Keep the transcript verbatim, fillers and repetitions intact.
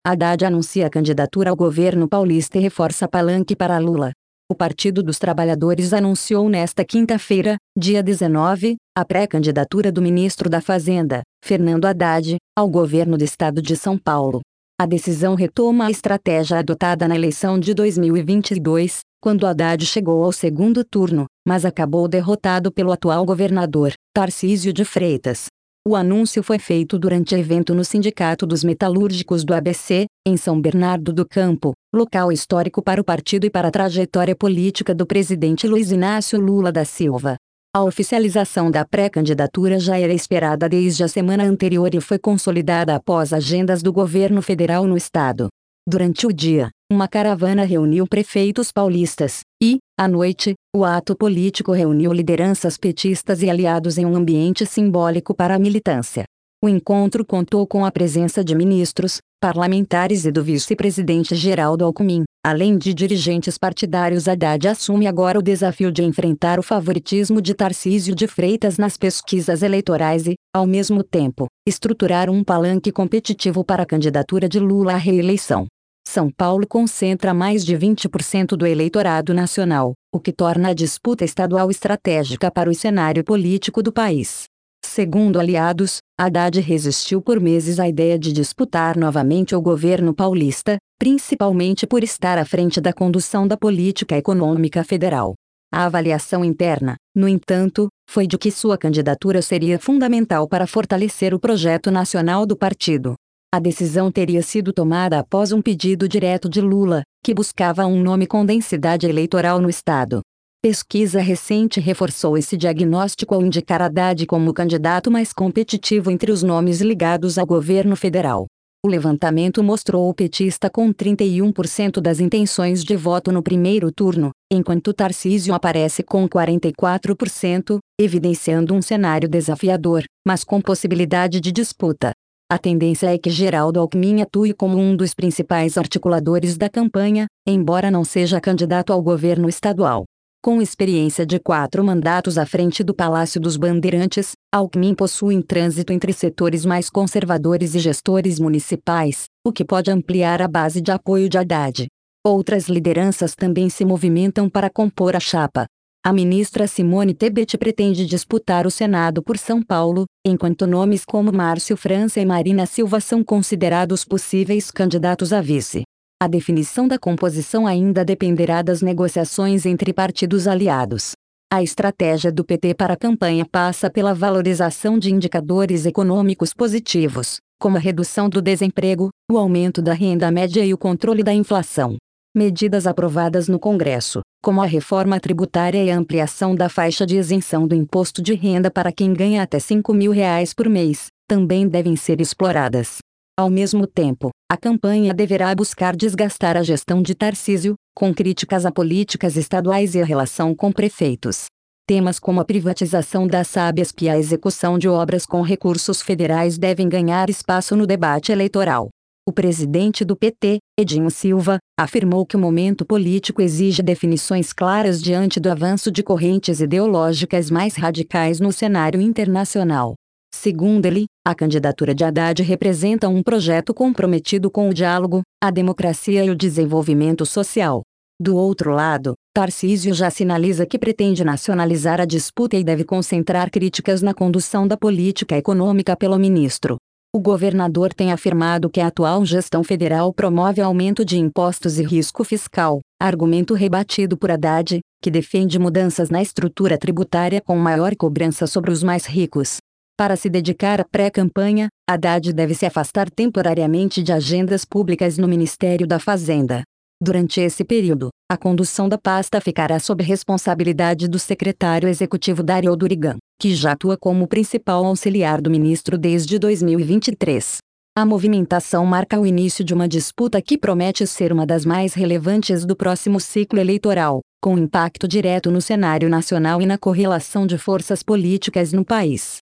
Haddad anuncia a candidatura ao governo paulista e reforça palanque para Lula. O Partido dos Trabalhadores anunciou nesta quinta-feira, dia dezenove, a pré-candidatura do ministro da Fazenda, Fernando Haddad, ao governo do estado de São Paulo. A decisão retoma a estratégia adotada na eleição de dois mil e vinte e dois, quando Haddad chegou ao segundo turno, mas acabou derrotado pelo atual governador, Tarcísio de Freitas. O anúncio foi feito durante evento no Sindicato dos Metalúrgicos do A B C, em São Bernardo do Campo, local histórico para o partido e para a trajetória política do presidente Luiz Inácio Lula da Silva. A oficialização da pré-candidatura já era esperada desde a semana anterior e foi consolidada após agendas do governo federal no estado. Durante o dia, uma caravana reuniu prefeitos paulistas, e, à noite, o ato político reuniu lideranças petistas e aliados em um ambiente simbólico para a militância. O encontro contou com a presença de ministros, parlamentares e do vice-presidente Geraldo Alckmin, além de dirigentes partidários. Haddad assume agora o desafio de enfrentar o favoritismo de Tarcísio de Freitas nas pesquisas eleitorais e, ao mesmo tempo, estruturar um palanque competitivo para a candidatura de Lula à reeleição. São Paulo concentra mais de vinte por cento do eleitorado nacional, o que torna a disputa estadual estratégica para o cenário político do país. Segundo aliados, Haddad resistiu por meses à ideia de disputar novamente o governo paulista, principalmente por estar à frente da condução da política econômica federal. A avaliação interna, no entanto, foi de que sua candidatura seria fundamental para fortalecer o projeto nacional do partido. A decisão teria sido tomada após um pedido direto de Lula, que buscava um nome com densidade eleitoral no estado. Pesquisa recente reforçou esse diagnóstico ao indicar Haddad como o candidato mais competitivo entre os nomes ligados ao governo federal. O levantamento mostrou o petista com trinta e um por cento das intenções de voto no primeiro turno, enquanto Tarcísio aparece com quarenta e quatro por cento, evidenciando um cenário desafiador, mas com possibilidade de disputa. A tendência é que Geraldo Alckmin atue como um dos principais articuladores da campanha, embora não seja candidato ao governo estadual. Com experiência de quatro mandatos à frente do Palácio dos Bandeirantes, Alckmin possui um trânsito entre setores mais conservadores e gestores municipais, o que pode ampliar a base de apoio de Haddad. Outras lideranças também se movimentam para compor a chapa. A ministra Simone Tebet pretende disputar o Senado por São Paulo, enquanto nomes como Márcio França e Marina Silva são considerados possíveis candidatos a vice. A definição da composição ainda dependerá das negociações entre partidos aliados. A estratégia do P T para a campanha passa pela valorização de indicadores econômicos positivos, como a redução do desemprego, o aumento da renda média e o controle da inflação. Medidas aprovadas no Congresso, como a reforma tributária e a ampliação da faixa de isenção do imposto de renda para quem ganha até cinco mil reais por mês, também devem ser exploradas. Ao mesmo tempo, a campanha deverá buscar desgastar a gestão de Tarcísio, com críticas a políticas estaduais e a relação com prefeitos. Temas como a privatização da Sabesp e a execução de obras com recursos federais devem ganhar espaço no debate eleitoral. O presidente do P T, Edinho Silva, afirmou que o momento político exige definições claras diante do avanço de correntes ideológicas mais radicais no cenário internacional. Segundo ele, a candidatura de Haddad representa um projeto comprometido com o diálogo, a democracia e o desenvolvimento social. Do outro lado, Tarcísio já sinaliza que pretende nacionalizar a disputa e deve concentrar críticas na condução da política econômica pelo ministro. O governador tem afirmado que a atual gestão federal promove aumento de impostos e risco fiscal, argumento rebatido por Haddad, que defende mudanças na estrutura tributária com maior cobrança sobre os mais ricos. Para se dedicar à pré-campanha, Haddad deve se afastar temporariamente de agendas públicas no Ministério da Fazenda. Durante esse período, a condução da pasta ficará sob responsabilidade do secretário executivo Dario Durigan, que já atua como principal auxiliar do ministro desde dois mil e vinte e três. A movimentação marca o início de uma disputa que promete ser uma das mais relevantes do próximo ciclo eleitoral, com impacto direto no cenário nacional e na correlação de forças políticas no país.